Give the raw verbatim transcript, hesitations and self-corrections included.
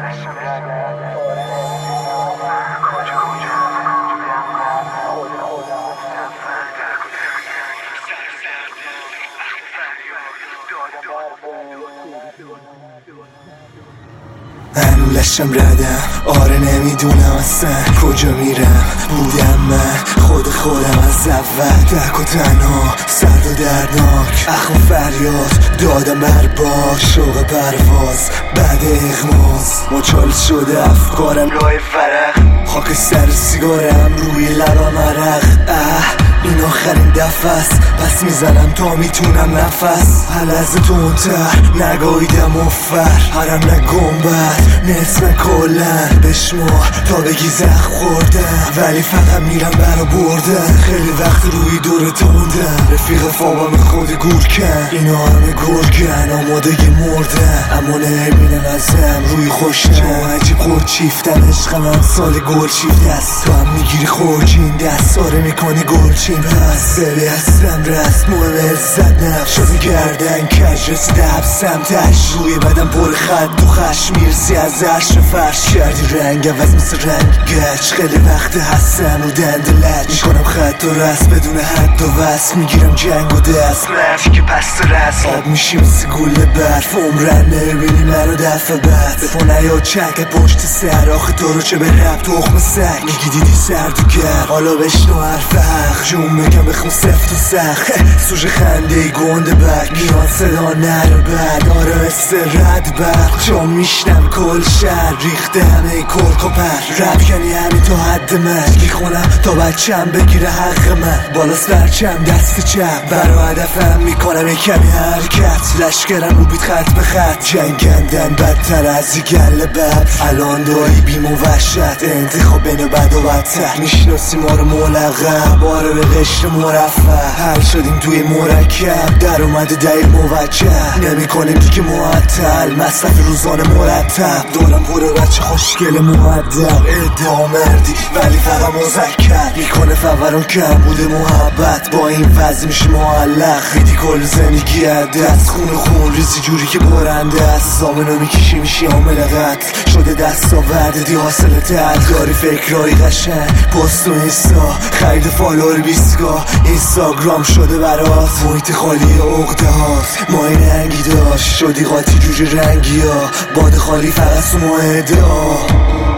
هنولشم ردم، آره نمیدونم اصلا کجا میرم. بودم من خود خودم از اول، تک و تنها، سرد و دردناک، اخم فریاد دادم بر بار. شوق پرواز بعد اغماز، مچال شده افکارم لای فرق. خاک سر سیگارم روی لبم عرق. اه این آخرین دفعه است، پس میزنم تا میتونم نفس. هلزه تونتر نگاهیدم افر، هرم نه گنبد نصف نه کلن. بشما تا بگی زخم خوردم، ولی فقط میرم برا بردن. خیلی وقت روی دور توندم، رفیق فابام خود گور کن. اینا همه گرگن آماده مردن، اما نمیبینن ازم روی خوشتن. عجیب خود چیفتم عشق من سال گل چیفت است. تو هم میگیری خورجین دست ساره میکنی گل چین. پس ببی هستم رست مهم عزت نفس شده گردن کج رسیده حبسم تش. روی بدم پر خط تو خشم میرسی از عشر فرش کردی رنگ عوض مثل رنگ گچ. خیلی وقت هستم رو دند لج میکنم خط و رست بدون حد و وصل. میگیرم جنگ و دست مرشی که پس رست آب میشی مثل گل برف. عمرن نبینی منو دفعه بعد به پا نیا چک پشت سر. آخه تو رو چه به رب تخم سگ میگی دیدی سرد و گرم. حالا بشنو حرف حق جون بگم بخون سفت و سخت. سوژه خنده ای گنده بک میان صدا نر بد. آره مثل رد برق جا میشنم کل شهر ریخته همه کرک و پر. رب کنی همین تا حد من میخونم تا بچم بگیره حق من. بالاست برچم دست چپ برا هدفم میکنم یک کمی حرکت. لشکرم رو بیت خط به خط جنگندن بدتر از یه گله بب. الان دایی بیم و وحشت انتخاب بین بد و بدتر. میشناسی ما رو ملقب آره به قشر مرفه. حل شدیم توی مرکب در اومده دلیل موجه. نمی کنیم دیگه معطل مصرف روزانه مرتب. دارم پر بچه خوشگل مهدب ادعا مردی ولی فقط مذکر. میکنه فوران کم بوده محبت با این وضع میشه معلق. خیلی کل زندگی دست خون خون ریزی جوری که برنده است. زامنو میکشی میشی عامل قتل شده دست آورده دی حاصل تل. داری فکرهای قشنگ پست و اینستا خرید فالور بیستگاه. اینستاگرام شده برات محیط خالی عقده هاست. ما این رنگی داشت شدی قاطی جوجه رنگی ها. باد خالی فقط سو ماهده ها.